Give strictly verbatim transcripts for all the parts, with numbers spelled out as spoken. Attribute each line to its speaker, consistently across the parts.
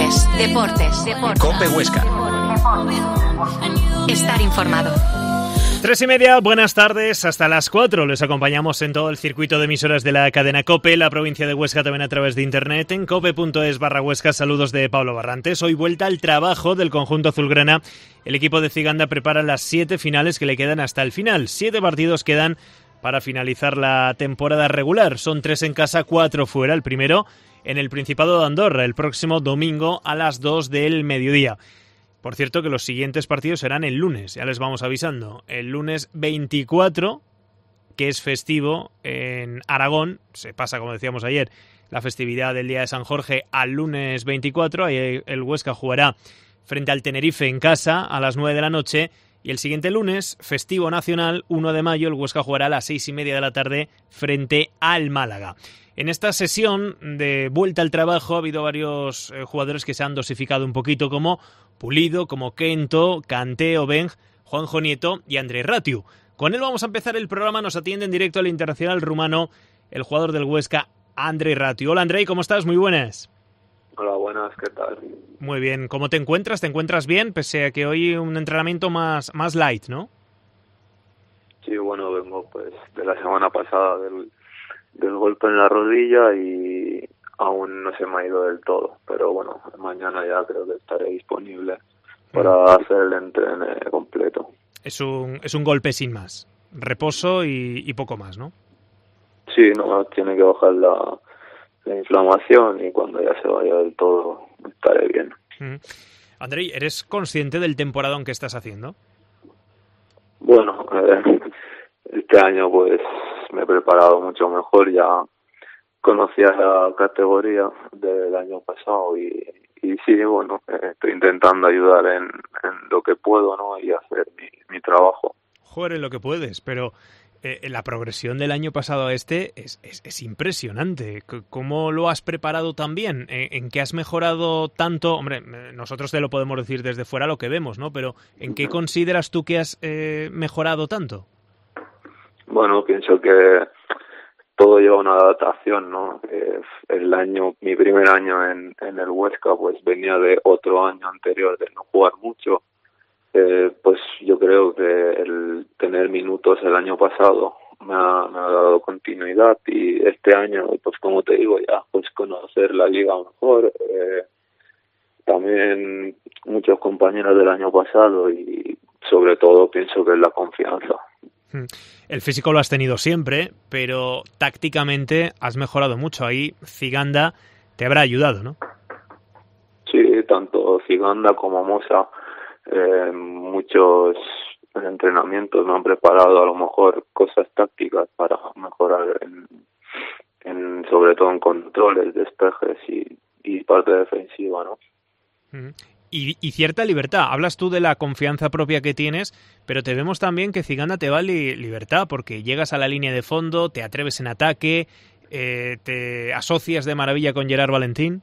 Speaker 1: Deportes, deportes, deportes.
Speaker 2: COPE Huesca.
Speaker 1: Estar informado.
Speaker 3: Tres y media, buenas tardes, hasta las cuatro. Les acompañamos en todo el circuito de emisoras de la cadena COPE, la provincia de Huesca también a través de internet, en cope.es barra Huesca. Saludos de Pablo Barrantes. Hoy vuelta al trabajo del conjunto azulgrana. El equipo de Ciganda prepara las siete finales que le quedan hasta el final. Siete partidos quedan para finalizar la temporada regular. Son tres en casa, cuatro fuera. El primero en el Principado de Andorra, el próximo domingo a las dos del mediodía. Por cierto que los siguientes partidos serán el lunes, ya les vamos avisando. El lunes veinticuatro, que es festivo en Aragón, se pasa, como decíamos ayer, la festividad del Día de San Jorge al lunes veinticuatro. Ahí el Huesca jugará frente al Tenerife en casa a las nueve de la noche. Y el siguiente lunes, festivo nacional, uno de mayo, el Huesca jugará a las seis y media de la tarde frente al Málaga. En esta sesión de vuelta al trabajo ha habido varios eh, jugadores que se han dosificado un poquito, como Pulido, como Kento, Kanté, Obeng, Juanjo Nieto y Andrei Ratiu. Con él vamos a empezar el programa. Nos atiende en directo al internacional rumano el jugador del Huesca, Andrei Ratiu. Hola Andrei, ¿cómo estás? Muy buenas.
Speaker 4: Hola, buenas, ¿qué tal?
Speaker 3: Muy bien, ¿cómo te encuentras? ¿Te encuentras bien? Pese a que hoy un entrenamiento más, más light, ¿no?
Speaker 4: Sí, bueno, vengo pues de la semana pasada del, del golpe en la rodilla y aún no se me ha ido del todo, pero bueno, mañana ya creo que estaré disponible para mm. hacer el entreno completo.
Speaker 3: Es un, es un golpe sin más, reposo y, y poco más, ¿no?
Speaker 4: Sí, no, tiene que bajar la... la inflamación y cuando ya se vaya del todo estaré bien.
Speaker 3: Mm. Andrei, ¿eres consciente del temporadón que estás haciendo?
Speaker 4: Bueno, eh, este año pues me he preparado mucho mejor, ya conocía la categoría del año pasado y, y sí, bueno, eh, estoy intentando ayudar en, en lo que puedo, ¿no? Y hacer mi, mi trabajo.
Speaker 3: Joder, en lo que puedes, pero... Eh, la progresión del año pasado a este es, es, es impresionante. ¿Cómo lo has preparado tan bien? ¿En qué has mejorado tanto? Hombre, nosotros te lo podemos decir desde fuera lo que vemos, ¿no? Pero ¿en qué consideras tú que has eh, mejorado tanto?
Speaker 4: Bueno, pienso que todo lleva una adaptación, ¿no? Eh, el año, mi primer año en, en el Huesca, pues venía de otro año anterior de no jugar mucho. Eh, pues yo creo que el tener minutos el año pasado me ha, me ha dado continuidad y este año, pues como te digo, ya pues conocer la liga mejor, eh, también muchos compañeros del año pasado y sobre todo pienso que es la confianza.
Speaker 3: El físico lo has tenido siempre, pero tácticamente has mejorado mucho. Ahí Ciganda te habrá ayudado, ¿no?
Speaker 4: Sí, tanto Ciganda como Mosa. Eh, muchos entrenamientos me han preparado a lo mejor cosas tácticas para mejorar en, en sobre todo en controles, despejes y, y parte defensiva, ¿no?
Speaker 3: Y, y cierta libertad. Hablas tú de la confianza propia que tienes, pero te vemos también que Ciganda te va li- libertad porque llegas a la línea de fondo, te atreves en ataque, eh, te asocias de maravilla con Gerard Valentín.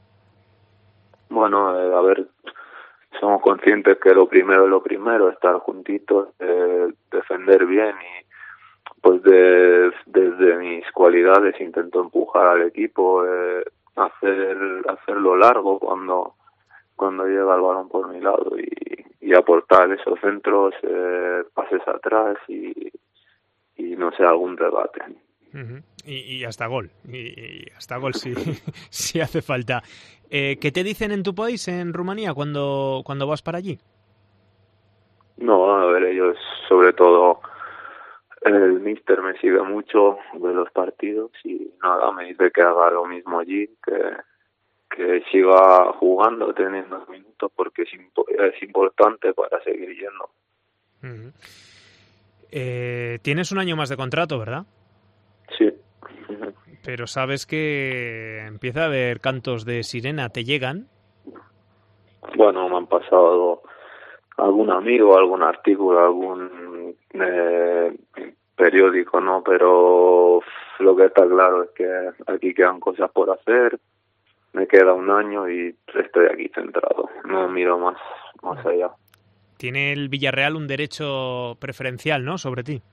Speaker 4: Bueno, eh, a ver, somos conscientes que lo primero es lo primero, estar juntitos, eh, defender bien y pues de, desde mis cualidades intento empujar al equipo, eh, hacer hacerlo largo cuando cuando llega el balón por mi lado y, y aportar esos centros, eh, pases atrás y, y no sé, algún rebate.
Speaker 3: Uh-huh. Y, y hasta gol, y, y hasta gol si, si hace falta. Eh, ¿Qué te dicen en tu país, en Rumanía, cuando, cuando vas para allí?
Speaker 4: No, a ver, ellos sobre todo, el míster me sigue mucho de los partidos y nada, me dice que haga lo mismo allí, que, que siga jugando, teniendo minutos, porque es, impo- es importante para seguir yendo.
Speaker 3: Uh-huh. Eh, tienes un año más de contrato, ¿verdad?
Speaker 4: Sí.
Speaker 3: Pero sabes que empieza a haber cantos de sirena, ¿te llegan?
Speaker 4: Bueno, me han pasado algún amigo, algún artículo, algún eh, periódico, ¿no? Pero lo que está claro es que aquí quedan cosas por hacer, me queda un año y estoy aquí centrado, no miro más, más allá.
Speaker 3: Tiene el Villarreal un derecho preferencial, ¿no?, sobre ti.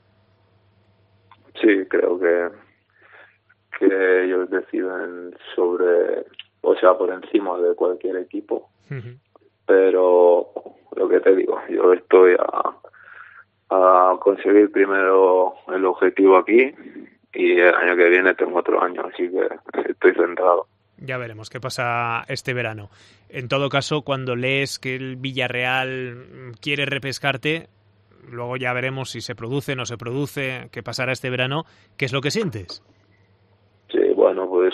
Speaker 4: Sí, creo que que ellos deciden sobre o sea, por encima de cualquier equipo.
Speaker 3: Uh-huh.
Speaker 4: Pero lo que te digo, yo estoy a, a conseguir primero el objetivo aquí y el año que viene tengo otro año, así que estoy centrado.
Speaker 3: Ya veremos qué pasa este verano. En todo caso, cuando lees que el Villarreal quiere repescarte, luego ya veremos si se produce, no se produce, qué pasará este verano. ¿Qué es lo que sientes?
Speaker 4: Sí, bueno, pues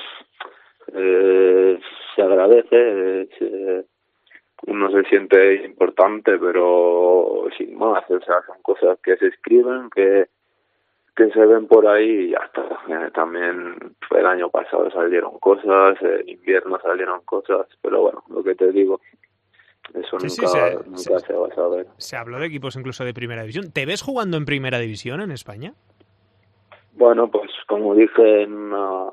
Speaker 4: eh, se agradece, se, uno se siente importante, pero sin más, o sea, son cosas que se escriben, que que se ven por ahí y ya está. Eh, también el año pasado salieron cosas, en invierno salieron cosas, pero bueno, lo que te digo, eso
Speaker 3: sí,
Speaker 4: nunca,
Speaker 3: sí, se,
Speaker 4: nunca
Speaker 3: se,
Speaker 4: se va a saber.
Speaker 3: Se habló de equipos incluso de primera división. ¿Te ves jugando en primera división en España?
Speaker 4: Bueno, pues como dije en una,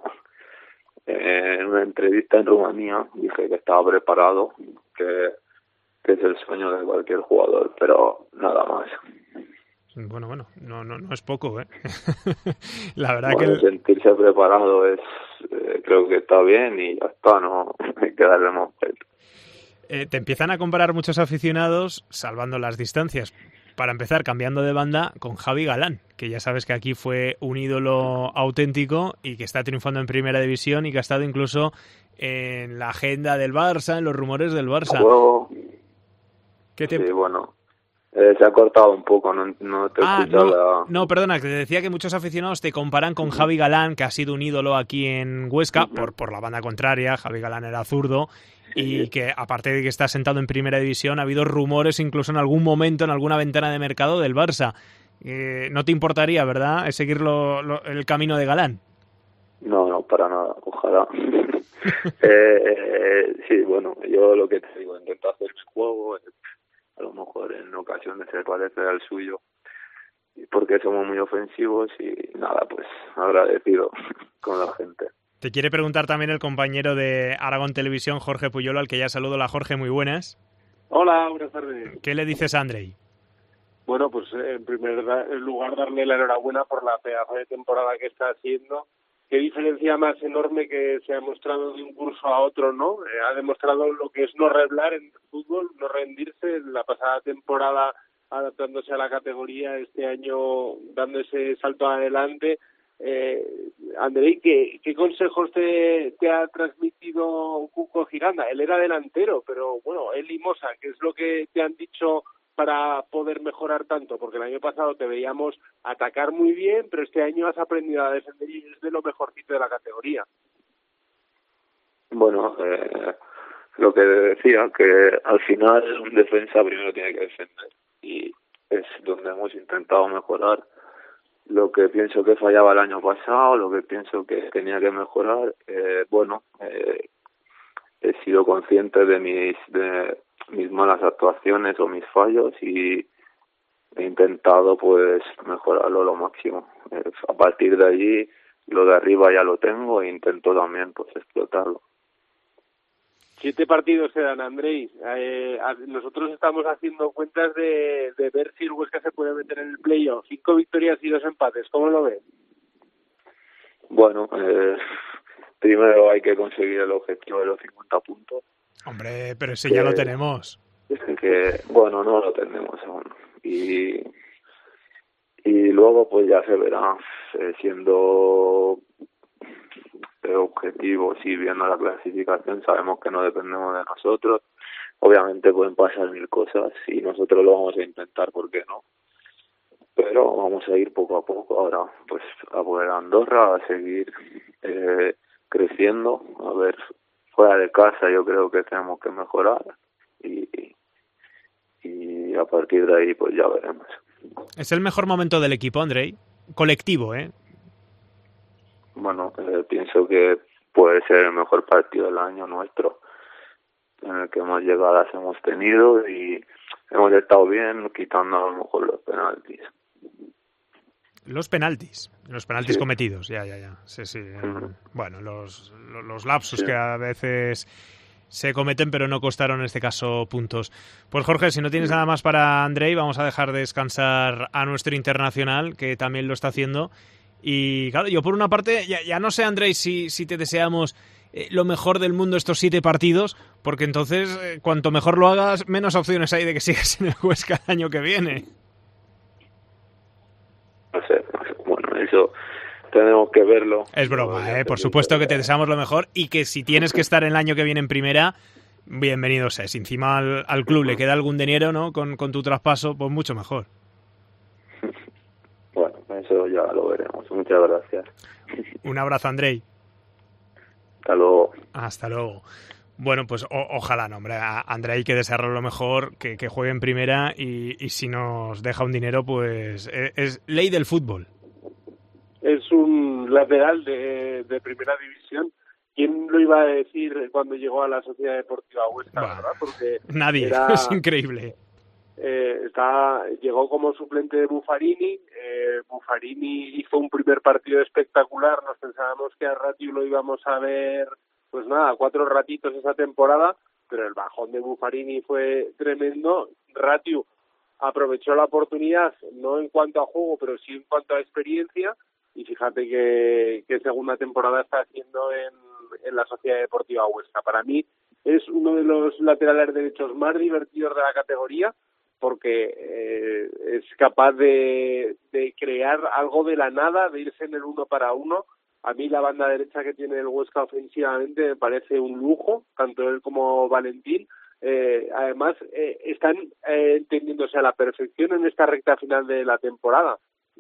Speaker 4: en una entrevista en Rumanía, dije que estaba preparado, que, que es el sueño de cualquier jugador, pero nada más.
Speaker 3: Bueno, bueno, no, no, no es poco, ¿eh? La verdad
Speaker 4: bueno,
Speaker 3: que... El...
Speaker 4: sentirse preparado es, eh, creo que está bien y ya está, no hay que darle más peso.
Speaker 3: Eh, te empiezan a comparar muchos aficionados, salvando las distancias. Para empezar, cambiando de banda, con Javi Galán, que ya sabes que aquí fue un ídolo auténtico y que está triunfando en primera división y que ha estado incluso en la agenda del Barça, en los rumores del Barça.
Speaker 4: Luego,
Speaker 3: ¿Qué te...
Speaker 4: Sí, bueno... Eh, se ha cortado un poco, no, no te he
Speaker 3: ah,
Speaker 4: escuchado
Speaker 3: no,
Speaker 4: la...
Speaker 3: no, perdona, que te decía que muchos aficionados te comparan con Javi Galán, que ha sido un ídolo aquí en Huesca, uh-huh. por, por la banda contraria. Javi Galán era zurdo, y que aparte de que está sentado en primera división, ha habido rumores incluso en algún momento, en alguna ventana de mercado del Barça. Eh, ¿No te importaría, verdad, seguir lo, lo, el camino de Galán?
Speaker 4: No, no, para nada, ojalá. eh, eh, sí, bueno, yo lo que te digo, intento hacer juego, a lo mejor en ocasiones se parece al suyo, porque somos muy ofensivos y nada, pues agradecido con la gente.
Speaker 3: Te quiere preguntar también el compañero de Aragón Televisión, Jorge Puyolo, al que ya saludo. Hola, Jorge, muy buenas.
Speaker 2: Hola, buenas tardes.
Speaker 3: ¿Qué le dices a Andrei?
Speaker 2: Bueno, pues en primer lugar darle la enhorabuena por la pedazo de temporada que está haciendo. Qué diferencia más enorme que se ha mostrado de un curso a otro, ¿no? Eh, ha demostrado lo que es no reblar en el fútbol, no rendirse. En la pasada temporada adaptándose a la categoría, este año dando ese salto adelante. Eh, Andrei, ¿qué, ¿qué consejos te, te ha transmitido Cuco Giranda? Él era delantero, pero bueno, él y Mosa, ¿qué es lo que te han dicho para poder mejorar tanto? Porque el año pasado te veíamos atacar muy bien, pero este año has aprendido a defender y es de lo mejorcito de la categoría.
Speaker 4: Bueno, eh, lo que decía, que al final un defensa primero tiene que defender y es donde hemos intentado mejorar. Lo que pienso que fallaba el año pasado, lo que pienso que tenía que mejorar, eh, bueno, eh, he sido consciente de mis de mis malas actuaciones o mis fallos y he intentado pues mejorarlo lo máximo. Eh, a partir de allí, lo de arriba ya lo tengo e intento también pues explotarlo.
Speaker 2: Siete partidos quedan, Andrei. Eh, nosotros estamos haciendo cuentas de, de ver si el Huesca se puede meter en el playoff. Cinco victorias y dos empates. ¿Cómo lo ves?
Speaker 4: Bueno, eh, primero hay que conseguir el objetivo de los cincuenta puntos.
Speaker 3: Hombre, pero ese
Speaker 4: que,
Speaker 3: ya lo tenemos.
Speaker 4: Que, bueno, no lo tenemos aún. Y, y luego pues ya se verá, eh, siendo objetivos y viendo la clasificación, sabemos que no dependemos de nosotros. Obviamente pueden pasar mil cosas y nosotros lo vamos a intentar, ¿por qué no? Pero vamos a ir poco a poco ahora, pues a poder a Andorra, a seguir eh, creciendo, a ver, fuera de casa yo creo que tenemos que mejorar y, y a partir de ahí pues ya veremos.
Speaker 3: Es el mejor momento del equipo, Andrei, colectivo, ¿eh?
Speaker 4: Bueno, eh, pienso que puede ser el mejor partido del año nuestro, en el que más llegadas hemos tenido y hemos estado bien, quitando a lo mejor los penaltis.
Speaker 3: Los penaltis, los penaltis
Speaker 4: sí.
Speaker 3: cometidos, ya, ya, ya. Sí, sí.
Speaker 4: Uh-huh.
Speaker 3: Bueno, los, los lapsus
Speaker 4: sí.
Speaker 3: que a veces se cometen, pero no costaron en este caso puntos. Pues Jorge, si no tienes nada más para Andrei, vamos a dejar descansar a nuestro internacional, que también lo está haciendo. Y claro, yo por una parte, ya, ya no sé, Andrei, si, si te deseamos eh, lo mejor del mundo estos siete partidos, porque entonces eh, cuanto mejor lo hagas, menos opciones hay de que sigas en el Huesca el año que viene.
Speaker 4: No sé, bueno, eso tenemos que verlo.
Speaker 3: Es broma, ¿eh? Por supuesto que te deseamos lo mejor y que si tienes que estar el año que viene en primera, bienvenido seas. Si encima al, al club le queda algún dinero, ¿no? Con, con tu traspaso, pues mucho mejor.
Speaker 4: Bueno, eso ya lo veremos. Muchas gracias.
Speaker 3: Un abrazo, Andrei.
Speaker 4: Hasta luego.
Speaker 3: Hasta luego. Bueno, pues o, ojalá, no, hombre, a Andrei hay que desearlo lo mejor, que, que juegue en primera y, y si nos deja un dinero, pues es, es ley del fútbol.
Speaker 2: Es un lateral de, de primera división. ¿Quién lo iba a decir cuando llegó a la Sociedad Deportiva Huesca,
Speaker 3: bah,
Speaker 2: verdad? Porque
Speaker 3: nadie,
Speaker 2: era,
Speaker 3: es increíble.
Speaker 2: Eh, está, llegó como suplente de Buffarini. Eh, Buffarini hizo un primer partido espectacular. Nos pensábamos que a Ratiu lo íbamos a ver, pues nada, cuatro ratitos esa temporada, pero el bajón de Buffarini fue tremendo. Ratiu aprovechó la oportunidad, no en cuanto a juego, pero sí en cuanto a experiencia, y fíjate que, que segunda temporada está haciendo en, en la Sociedad Deportiva Huesca. Para mí es uno de los laterales derechos más divertidos de la categoría, porque eh, es capaz de, de crear algo de la nada, de irse en el uno para uno. A mí la banda derecha que tiene el Huesca ofensivamente me parece un lujo, tanto él como Valentín. Eh, además, eh, están eh, entendiéndose a la perfección en esta recta final de la temporada.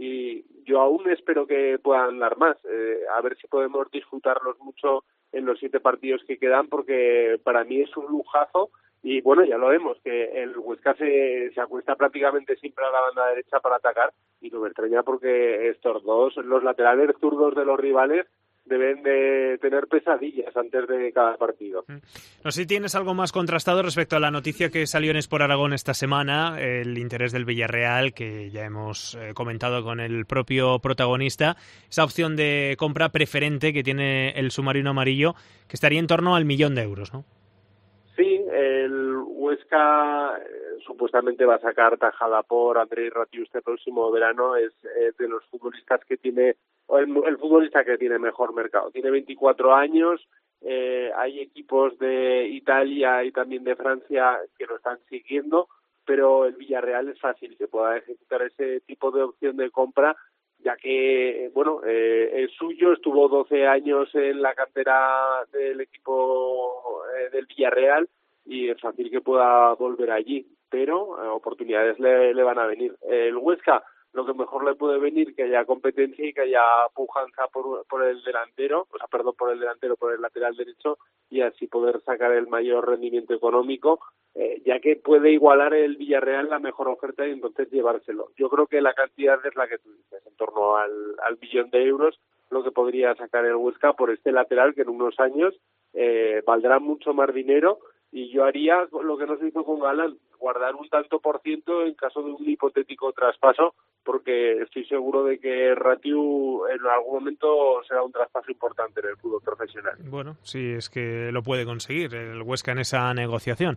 Speaker 2: Y yo aún espero que puedan dar más, eh, a ver si podemos disfrutarlos mucho en los siete partidos que quedan, porque para mí es un lujazo. Y bueno, ya lo vemos, que el Huesca se, se acuesta prácticamente siempre a la banda derecha para atacar, y no me extraña porque estos dos, los laterales zurdos de los rivales, deben de tener pesadillas antes de cada partido.
Speaker 3: No sé si tienes algo más contrastado respecto a la noticia que salió en Sport Aragón esta semana, el interés del Villarreal, que ya hemos eh, comentado con el propio protagonista, esa opción de compra preferente que tiene el submarino amarillo, que estaría en torno al millón de euros, ¿no?
Speaker 2: Sí, el Huesca eh, supuestamente va a sacar tajada por Andrei Ratiu este próximo verano. Es eh, de los futbolistas que tiene, o el, el futbolista que tiene mejor mercado. Tiene veinticuatro años, eh, hay equipos de Italia y también de Francia que lo están siguiendo, pero el Villarreal es fácil que pueda ejecutar ese tipo de opción de compra, ya que, bueno, eh, es suyo, estuvo doce años en la cantera del equipo eh, del Villarreal, y es fácil que pueda volver allí, pero eh, oportunidades le, le van a venir. El Huesca, lo que mejor le puede venir, que haya competencia y que haya pujanza por, por el delantero, o sea, perdón, por el delantero, por el lateral derecho, y así poder sacar el mayor rendimiento económico, eh, ya que puede igualar el Villarreal la mejor oferta y entonces llevárselo. Yo creo que la cantidad es la que tú dices, en torno al, al billón de euros, lo que podría sacar el Huesca por este lateral, que en unos años eh, valdrá mucho más dinero. Y yo haría lo que no se hizo con Galán, guardar un tanto por ciento en caso de un hipotético traspaso, porque estoy seguro de que Ratiu en algún momento será un traspaso importante en el fútbol profesional.
Speaker 3: Bueno, sí, es que lo puede conseguir el Huesca en esa negociación.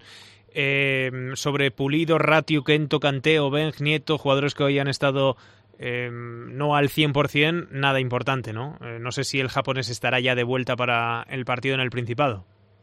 Speaker 3: Eh, sobre Pulido, Ratiu, Kento, Kanté, Obenj, Nieto, jugadores que hoy han estado eh, no al cien por ciento, nada importante, ¿no? Eh, no sé si el japonés estará ya de vuelta para el partido en el Principado.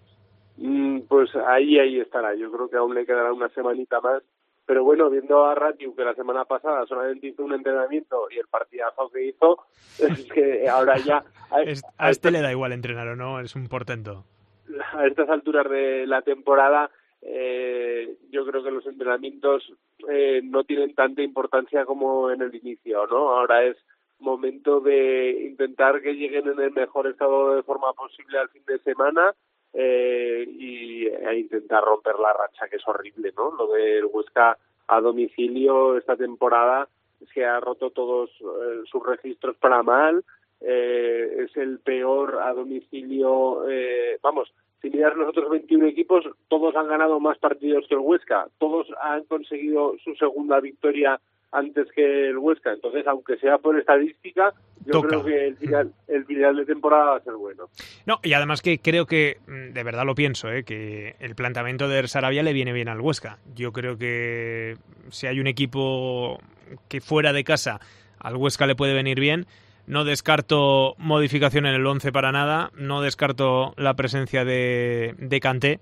Speaker 2: Pues ahí, ahí estará. Yo creo que aún le quedará una semanita más. Pero bueno, viendo a Ratiu, que la semana pasada solamente hizo un entrenamiento y el partidazo que hizo, es que ahora ya...
Speaker 3: A, es, a este le da igual entrenar o no, es un portento.
Speaker 2: A estas alturas de la temporada, eh, yo creo que los entrenamientos eh, no tienen tanta importancia como en el inicio, ¿no? Ahora es momento de intentar que lleguen en el mejor estado de forma posible al fin de semana, Eh, y a intentar romper la racha, que es horrible, ¿no? Lo del Huesca a domicilio esta temporada es que ha roto todos eh, sus registros para mal, eh, es el peor a domicilio, eh, vamos, si miras los otros veintiún equipos, todos han ganado más partidos que el Huesca, todos han conseguido su segunda victoria antes que el Huesca, entonces aunque sea por estadística, yo Toca. creo que el final, el final de temporada va a ser bueno.
Speaker 3: No, y además que creo que, de verdad lo pienso, ¿eh? que el planteamiento de Sarabia le viene bien al Huesca. Yo creo que si hay un equipo que fuera de casa al Huesca le puede venir bien, No descarto modificación en el once para nada, no descarto la presencia de, de Kanté.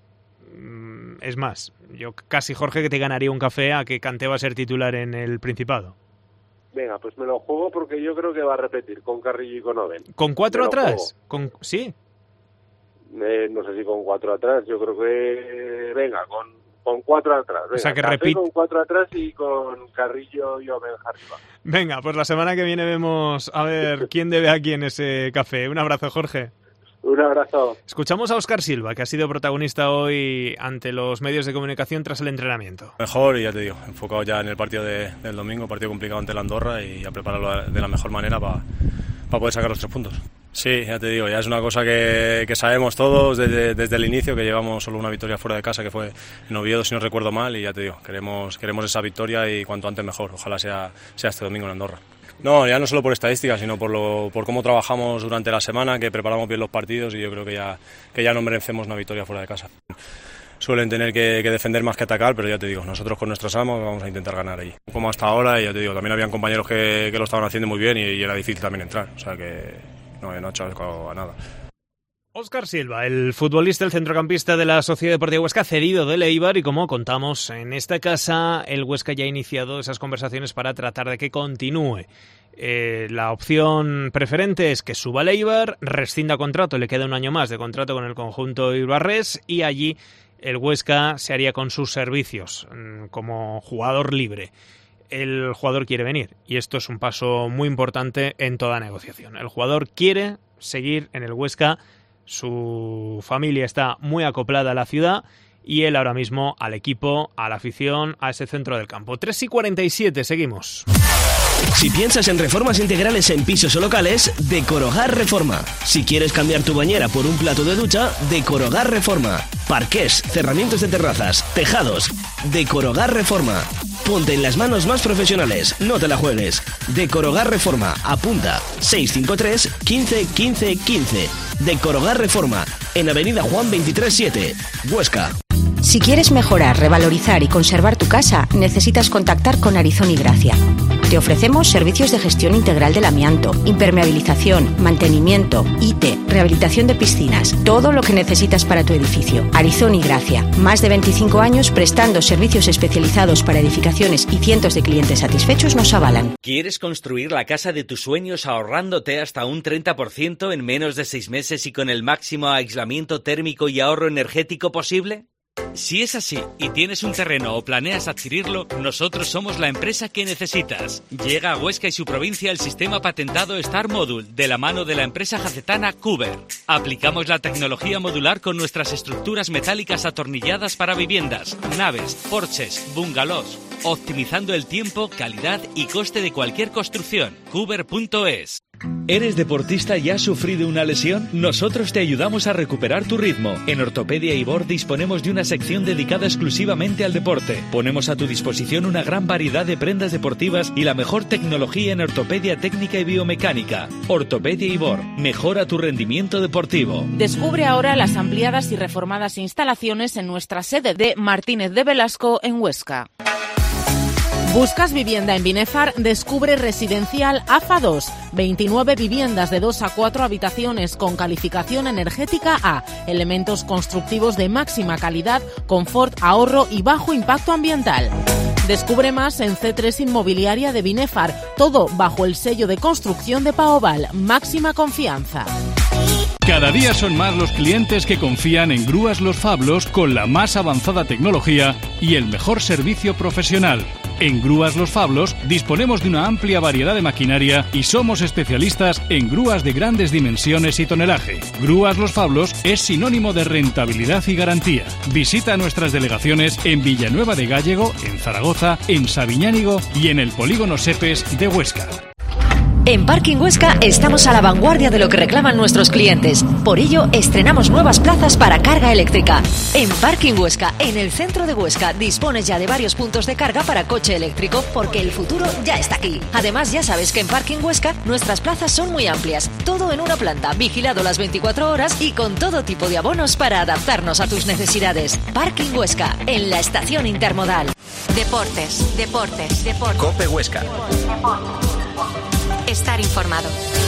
Speaker 3: Es más, yo casi, Jorge, que te ganaría un café a que Kanté va a ser titular en el Principado.
Speaker 2: Venga, pues me lo juego porque yo creo que va a repetir con Carrillo y con Oven.
Speaker 3: ¿Con cuatro atrás? ¿Con... ¿Sí?
Speaker 2: Eh, no sé si con cuatro atrás, yo creo que... Venga, con, con cuatro atrás. Venga,
Speaker 3: o sea, que
Speaker 2: Café
Speaker 3: repite...
Speaker 2: con cuatro atrás y con Carrillo y Oven arriba.
Speaker 3: Venga, pues la semana que viene vemos a ver quién debe a quién ese café. Un abrazo, Jorge.
Speaker 2: Un abrazo.
Speaker 3: Escuchamos a Óscar Silva, que ha sido protagonista hoy ante los medios de comunicación tras el entrenamiento.
Speaker 5: Mejor, y ya te digo, enfocado ya en el partido de, del domingo, partido complicado ante la Andorra, y a prepararlo de la mejor manera para pa poder sacar los tres puntos. Sí, ya te digo, ya es una cosa que, que sabemos todos desde, desde el inicio, que llevamos solo una victoria fuera de casa, que fue en Oviedo, si no recuerdo mal, y ya te digo, queremos, queremos esa victoria y cuanto antes mejor. Ojalá sea, sea este domingo en Andorra. No, ya no solo por estadísticas, sino por, lo, por cómo trabajamos durante la semana, que preparamos bien los partidos, y yo creo que ya, que ya no merecemos una victoria fuera de casa. Suelen tener que, que defender más que atacar, pero ya te digo, nosotros con nuestras armas vamos a intentar ganar ahí. Como hasta ahora, y ya te digo, también habían compañeros que, que lo estaban haciendo muy bien y, y era difícil también entrar, o sea que no, no he hecho a nada.
Speaker 3: Óscar Silva, el futbolista, el centrocampista de la Sociedad Deportiva Huesca, cedido del Eibar, y como contamos en esta casa, el Huesca ya ha iniciado esas conversaciones para tratar de que continúe. Eh, la opción preferente es que suba el Eibar, rescinda contrato, le queda un año más de contrato con el conjunto eibarrés, y allí el Huesca se haría con sus servicios como jugador libre. El jugador quiere venir, y esto es un paso muy importante en toda negociación. El jugador quiere seguir en el Huesca. Su familia está muy acoplada a la ciudad y él ahora mismo al equipo, a la afición, a ese centro del campo. tres y cuarenta y siete, seguimos.
Speaker 6: Si piensas en reformas integrales en pisos o locales, Decorogar Reforma. Si quieres cambiar tu bañera por un plato de ducha, Decorogar Reforma. Parqués, cerramientos de terrazas, tejados, Decorogar Reforma. Ponte en las manos más profesionales, no te la juegues. Decorogar Reforma, apunta seis cinco tres, quince, quince, quince. Decorogar Reforma, en Avenida Juan veintitrés siete, Huesca.
Speaker 7: Si quieres mejorar, revalorizar y conservar tu casa, necesitas contactar con Arizón y Gracia. Te ofrecemos servicios de gestión integral del amianto, impermeabilización, mantenimiento, I T, rehabilitación de piscinas, todo lo que necesitas para tu edificio. Arizón y Gracia, más de veinticinco años prestando servicios especializados para edificaciones, y cientos de clientes satisfechos nos avalan.
Speaker 8: ¿Quieres construir la casa de tus sueños ahorrándote hasta un treinta por ciento en menos de seis meses y con el máximo aislamiento térmico y ahorro energético posible? Si es así y tienes un terreno o planeas adquirirlo, nosotros somos la empresa que necesitas. Llega a Huesca y su provincia el sistema patentado Star Module, de la mano de la empresa jacetana Cuber. Aplicamos la tecnología modular con nuestras estructuras metálicas atornilladas para viviendas, naves, porches, bungalows, optimizando el tiempo, calidad y coste de cualquier construcción. Cuber punto es.
Speaker 9: ¿Eres deportista y has sufrido una lesión? Nosotros te ayudamos a recuperar tu ritmo. En Ortopedia Ibor disponemos de una sección dedicada exclusivamente al deporte. Ponemos a tu disposición una gran variedad de prendas deportivas y la mejor tecnología en ortopedia técnica y biomecánica. Ortopedia Ibor, mejora tu rendimiento deportivo.
Speaker 10: Descubre ahora las ampliadas y reformadas instalaciones en nuestra sede de Martínez de Velasco en Huesca. ¿Buscas vivienda en Binefar? Descubre Residencial A F A dos. veintinueve viviendas de dos a cuatro habitaciones con calificación energética A. Elementos constructivos de máxima calidad, confort, ahorro y bajo impacto ambiental. Descubre más en C tres Inmobiliaria de Binefar. Todo bajo el sello de construcción de Paoval. Máxima confianza.
Speaker 11: Cada día son más los clientes que confían en Grúas Los Fablos con la más avanzada tecnología y el mejor servicio profesional. En Grúas Los Fablos disponemos de una amplia variedad de maquinaria y somos especialistas en grúas de grandes dimensiones y tonelaje. Grúas Los Fablos es sinónimo de rentabilidad y garantía. Visita nuestras delegaciones en Villanueva de Gállego, en Zaragoza, en Sabiñánigo y en el Polígono Sepes de Huesca.
Speaker 12: En Parking Huesca estamos a la vanguardia de lo que reclaman nuestros clientes. Por ello, estrenamos nuevas plazas para carga eléctrica. En Parking Huesca, en el centro de Huesca, dispones ya de varios puntos de carga para coche eléctrico, porque el futuro ya está aquí. Además, ya sabes que en Parking Huesca nuestras plazas son muy amplias. Todo en una planta, vigilado las veinticuatro horas y con todo tipo de abonos para adaptarnos a tus necesidades. Parking Huesca, en la estación intermodal.
Speaker 1: Deportes, deportes, deportes.
Speaker 6: Cope Huesca.
Speaker 1: estar informado.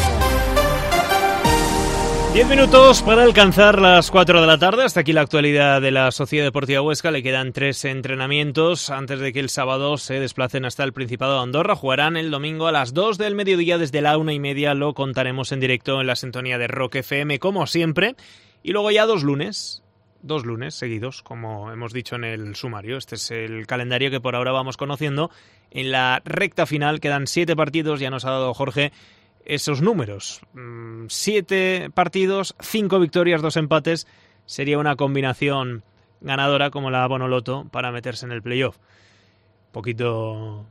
Speaker 3: Diez minutos para alcanzar las cuatro de la tarde. Hasta aquí la actualidad de la Sociedad Deportiva Huesca. Le quedan tres entrenamientos antes de que el sábado se desplacen hasta el Principado de Andorra. Jugarán el domingo a las dos del mediodía desde la una y media. Lo contaremos en directo en la sintonía de Rock F M, como siempre. Y luego ya dos lunes, dos lunes seguidos, como hemos dicho en el sumario. Este es el calendario que por ahora vamos conociendo. En la recta final quedan siete partidos. Ya nos ha dado Jorge esos números. Siete partidos, cinco victorias, dos empates. Sería una combinación ganadora como la Bonoloto para meterse en el playoff. Poquito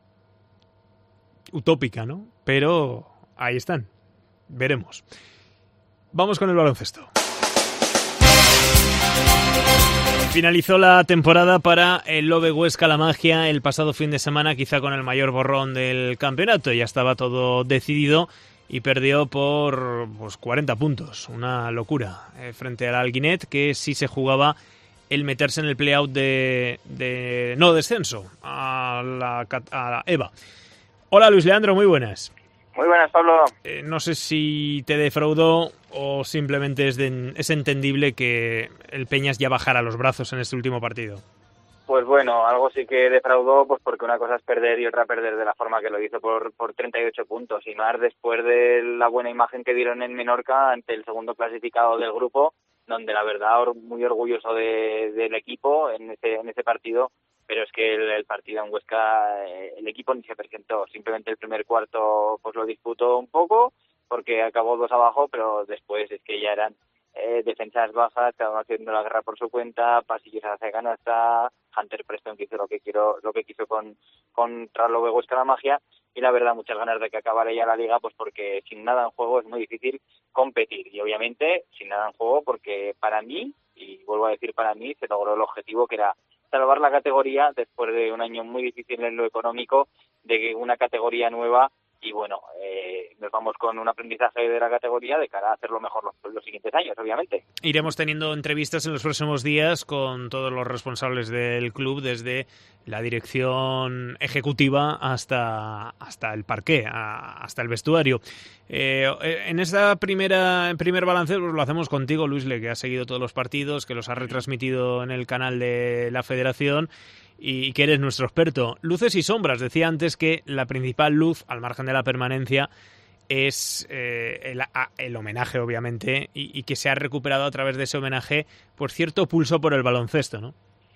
Speaker 3: utópica, ¿no? Pero ahí están. Veremos. Vamos con el baloncesto. Finalizó la temporada para el Lobe Huesca La Magia el pasado fin de semana, quizá con el mayor borrón del campeonato. Ya estaba todo decidido y perdió por pues, cuarenta puntos. Una locura eh, frente al Alguinet, que sí se jugaba el meterse en el play-out de, de no descenso a la, a la E V A. Hola Luis Leandro, muy buenas.
Speaker 13: Muy buenas, Pablo.
Speaker 3: Eh, no sé si te defraudó o simplemente es, de, es entendible que el Peñas ya bajara los brazos en este último partido.
Speaker 13: Pues bueno, algo sí que defraudó, pues porque una cosa es perder y otra perder de la forma que lo hizo por, por treinta y ocho puntos. Y más después de la buena imagen que dieron en Menorca ante el segundo clasificado del grupo, donde la verdad muy orgulloso de, del equipo en ese, en ese partido. Pero es que el, el partido en Huesca, el equipo ni se presentó. Simplemente el primer cuarto pues lo disputó un poco, porque acabó dos abajo, pero después es que ya eran eh, defensas bajas, cada uno haciendo la guerra por su cuenta, pasillos hacia canasta, Hunter Preston que hizo lo que quiero, lo que quiso con contra Lobe Huesca La Magia, y la verdad muchas ganas de que acabara ya la liga, pues porque sin nada en juego es muy difícil competir, y obviamente sin nada en juego porque para mí, y vuelvo a decir para mí, se logró el objetivo que era salvar la categoría después de un año muy difícil en lo económico, de una categoría nueva, y bueno, eh, nos vamos con un aprendizaje de la categoría de cara a hacerlo mejor los, los siguientes años, obviamente.
Speaker 3: Iremos teniendo entrevistas en los próximos días con todos los responsables del club, desde la dirección ejecutiva hasta, hasta el parqué, a, hasta el vestuario. Eh, en esta primera primer balance pues lo hacemos contigo, Luisle, que ha seguido todos los partidos, que los ha retransmitido en el canal de la Federación y que eres nuestro experto. Luces y sombras. Decía antes que la principal luz, al margen de la permanencia, es eh, el, el homenaje, obviamente, y, y que se ha recuperado a través de ese homenaje por cierto pulso por el baloncesto, ¿no?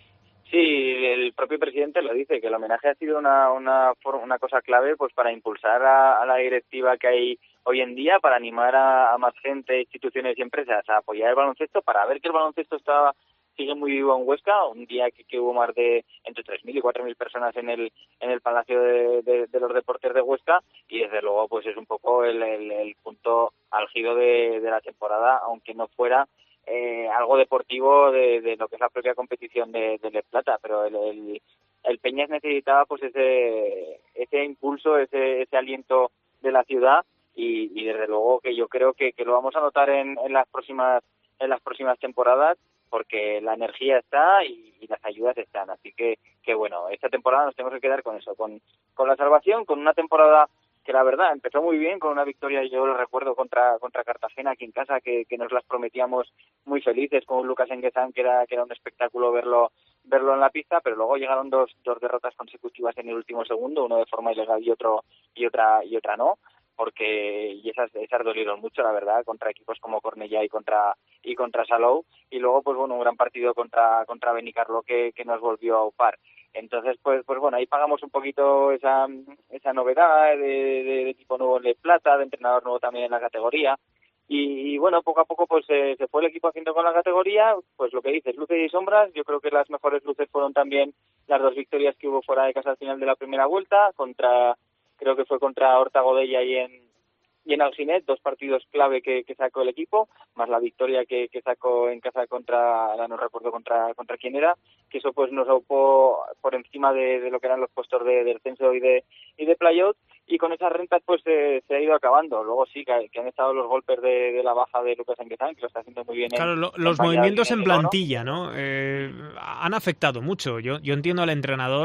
Speaker 13: Sí, el propio presidente lo dice, que el homenaje ha sido una una, una cosa clave pues para impulsar a, a la directiva que hay hoy en día, para animar a, a más gente, instituciones y empresas a apoyar el baloncesto, para ver que el baloncesto está sigue muy vivo en Huesca, un día que, que hubo más de entre tres mil y cuatro mil personas en el en el Palacio de, de, de los Deportes de Huesca, y desde luego pues es un poco el, el, el punto álgido de, de la temporada, aunque no fuera eh, algo deportivo de, de lo que es la propia competición de, de Les Plata, pero el, el, el Peñas necesitaba pues ese ese impulso, ese, ese aliento de la ciudad, y, y desde luego que yo creo que, que lo vamos a notar en, en las próximas en las próximas temporadas, porque la energía está y, y las ayudas están, así que que bueno, esta temporada nos tenemos que quedar con eso, con con la salvación, con una temporada que la verdad empezó muy bien, con una victoria, yo lo recuerdo, contra contra Cartagena aquí en casa, que, que nos las prometíamos muy felices, con Lucas Enguezán, que era que era un espectáculo verlo verlo en la pista, pero luego llegaron dos dos derrotas consecutivas en el último segundo, uno de forma ilegal y otro y otra y otra no, porque y esas esas dolieron mucho, la verdad, contra equipos como Cornellá y contra y contra Salou, y luego pues bueno, un gran partido contra contra Benicarló que que nos volvió a upar. Entonces pues pues bueno, ahí pagamos un poquito esa esa novedad de, de, de equipo nuevo en Les Plata, de entrenador nuevo también en la categoría. Y, y bueno, poco a poco pues eh, se fue el equipo haciendo con la categoría, pues lo que dices, luces y sombras. Yo creo que las mejores luces fueron también las dos victorias que hubo fuera de casa al final de la primera vuelta, contra creo que fue contra Horta Godella y en y en Alginet, dos partidos clave que, que sacó el equipo, más la victoria que, que sacó en casa contra, no recuerdo contra contra quién era, que eso pues nos ocupó por encima de, de lo que eran los puestos de, de descenso y de y de playout, y con esas rentas pues eh, se ha ido acabando. Luego sí que, que han estado los golpes de, de la baja de Lucas Enguezán, que lo está haciendo muy bien.
Speaker 3: Claro,
Speaker 13: en,
Speaker 3: lo, los
Speaker 13: en
Speaker 3: movimientos en
Speaker 13: ¿no?
Speaker 3: plantilla, ¿no? Eh, han afectado mucho. Yo, yo entiendo al entrenador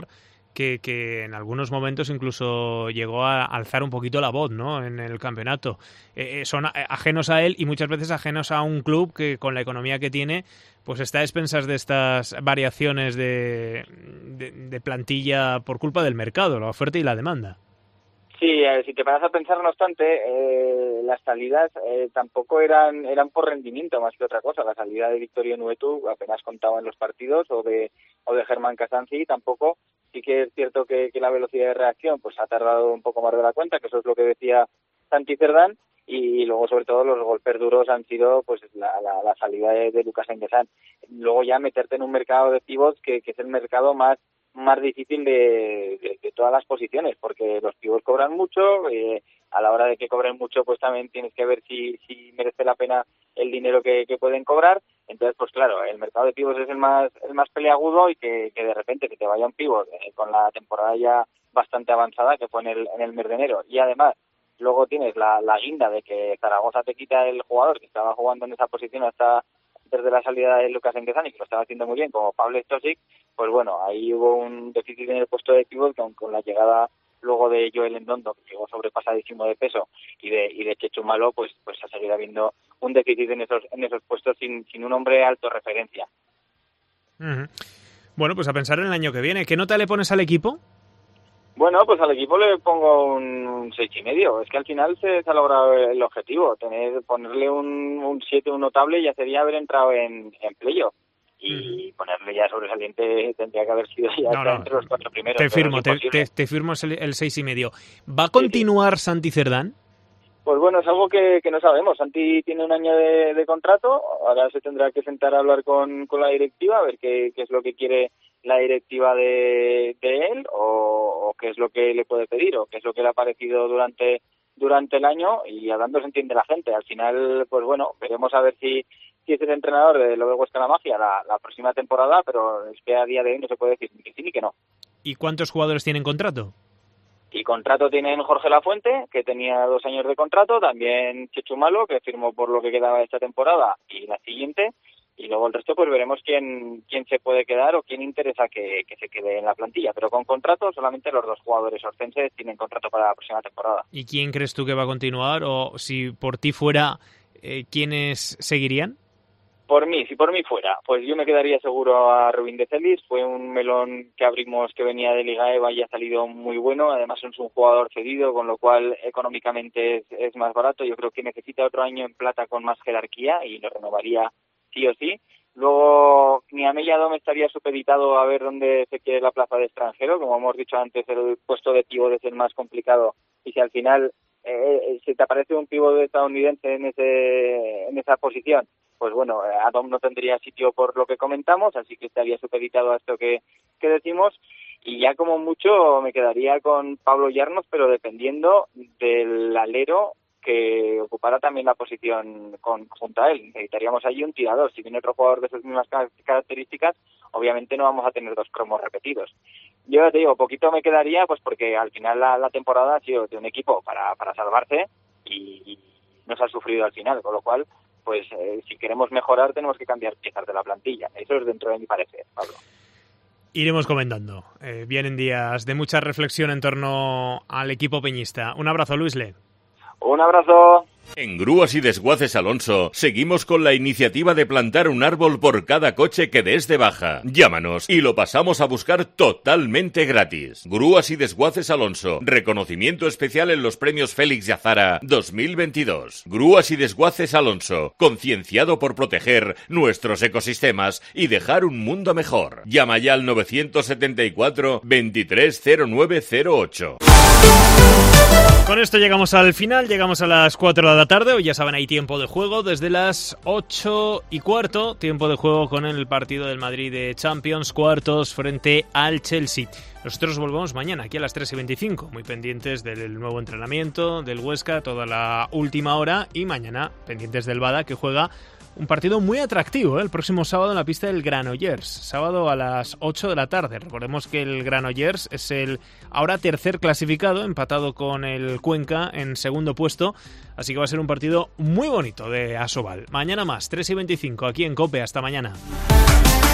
Speaker 3: que, que en algunos momentos incluso llegó a alzar un poquito la voz, ¿no?, en el campeonato. Eh, son ajenos a él y muchas veces ajenos a un club que con la economía que tiene pues está a expensas de estas variaciones de, de, de plantilla por culpa del mercado, la oferta y la demanda.
Speaker 13: Sí, eh, si te paras a pensar, no obstante, eh, las salidas eh, tampoco eran eran por rendimiento más que otra cosa. La salida de Victorio Nuetu apenas contaba en los partidos, o de o de Germán Casanci tampoco. Sí que es cierto que, que la velocidad de reacción pues ha tardado un poco más de la cuenta, que eso es lo que decía Santi Cerdán, y luego sobre todo los golpes duros han sido pues la, la, la salida de, de Lucas Enguesán. Luego ya meterte en un mercado de pivots que, que es el mercado más más difícil de, de, de todas las posiciones, porque los pivots cobran mucho, eh, a la hora de que cobren mucho pues también tienes que ver si, si merece la pena el dinero que, que pueden cobrar. Entonces pues claro, el mercado de pivots es el más el más peleagudo, y que, que de repente que te vaya un pivot eh, con la temporada ya bastante avanzada, que fue en el, en el mes de enero, y además luego tienes la, la guinda de que Zaragoza te quita el jugador que estaba jugando en esa posición hasta desde la salida de Lucas Enguesán, y que lo estaba haciendo muy bien, como Pablo Stosic, pues bueno, ahí hubo un déficit en el puesto de pívot, con, con la llegada luego de Joel Endondo, que llegó sobrepasadísimo de peso, y de y de Chechu Malo, pues pues ha seguido habiendo un déficit en esos en esos puestos sin sin un hombre alto referencia.
Speaker 3: Uh-huh. Bueno, pues a pensar en el año que viene. ¿Qué nota le pones al equipo?
Speaker 13: Bueno, pues al equipo le pongo un seis y medio. Es que al final se, se ha logrado el objetivo. Tener ponerle un, un siete, un notable, ya sería haber entrado en, en playoff. Y mm. ponerle ya sobresaliente tendría que haber sido ya
Speaker 3: no, no,
Speaker 13: entre los cuatro primeros.
Speaker 3: Te firmo, te, te, te firmo el, el seis y medio. ¿Va a continuar sí, sí. Santi Cerdán?
Speaker 13: Pues bueno, es algo que, que no sabemos. Santi tiene un año de, de contrato. Ahora se tendrá que sentar a hablar con, con la directiva, a ver qué, qué es lo que quiere la directiva de, de él, o, o qué es lo que le puede pedir, o qué es lo que le ha parecido durante durante el año, y hablando se entiende la gente. Al final, pues bueno, veremos a ver si, si es el entrenador de lo de Huesca La Magia la, la próxima temporada, pero es que a día de hoy no se puede decir ni que sí ni que no.
Speaker 3: ¿Y cuántos jugadores tienen contrato?
Speaker 13: Y contrato tienen Jorge Lafuente, que tenía dos años de contrato, también Chechu Malo, que firmó por lo que quedaba esta temporada y la siguiente, y luego el resto pues veremos quién quién se puede quedar o quién interesa que, que se quede en la plantilla, pero con contrato solamente los dos jugadores orcenses tienen contrato para la próxima temporada.
Speaker 3: ¿Y quién crees tú que va a continuar, o si por ti fuera, eh, quiénes seguirían?
Speaker 13: Por mí, si por mí fuera, pues yo me quedaría seguro a Rubín de Celis. Fue un melón que abrimos que venía de Liga EVA y ha salido muy bueno. Además es un jugador cedido, con lo cual económicamente es, es más barato. Yo creo que necesita otro año en plata con más jerarquía y lo renovaría sí o sí. Luego, Niamey Yadom estaría supeditado a ver dónde se quiere la plaza de extranjero. Como hemos dicho antes, el puesto de pívot es el más complicado, y si al final eh, si te aparece un pívot estadounidense en ese en esa posición, pues bueno, Adom no tendría sitio por lo que comentamos, así que estaría supeditado a esto que, que decimos. Y ya como mucho me quedaría con Pablo Yarnos, pero dependiendo del alero que ocupara también la posición con, junto a él. Necesitaríamos allí un tirador. Si viene otro jugador de esas mismas características, obviamente no vamos a tener dos cromos repetidos. Yo te digo, poquito me quedaría, pues porque al final la, la temporada ha sido de un equipo para, para salvarse y, y no se ha sufrido al final, con lo cual pues eh, si queremos mejorar tenemos que cambiar piezas de la plantilla. Eso es dentro de mi parecer, Pablo.
Speaker 3: Iremos comentando. Eh, vienen días de mucha reflexión en torno al equipo peñista. Un abrazo, Luisle.
Speaker 13: Un abrazo.
Speaker 14: En Grúas y Desguaces Alonso seguimos con la iniciativa de plantar un árbol por cada coche que des de baja. Llámanos y lo pasamos a buscar totalmente gratis. Grúas y Desguaces Alonso, reconocimiento especial en los premios Félix y Azara dos mil veintidós. Grúas y Desguaces Alonso, concienciado por proteger nuestros ecosistemas y dejar un mundo mejor. Llama ya al nueve siete cuatro, veintitrés cero nueve cero ocho.
Speaker 3: Con esto llegamos al final, llegamos a las cuatro de la tarde. Hoy ya saben, hay tiempo de juego desde las ocho y cuarto. Tiempo de juego con el partido del Madrid de Champions, cuartos frente al Chelsea. Nosotros volvemos mañana aquí a las tres y veinticinco, muy pendientes del nuevo entrenamiento del Huesca, toda la última hora, y mañana pendientes del Bada, que juega un partido muy atractivo, ¿eh? El próximo sábado en la pista del Granollers, sábado a las ocho de la tarde. Recordemos que el Granollers es el ahora tercer clasificado, empatado con el Cuenca en segundo puesto, así que va a ser un partido muy bonito de Asobal. Mañana más, tres y veinticinco, aquí en COPE. Hasta mañana.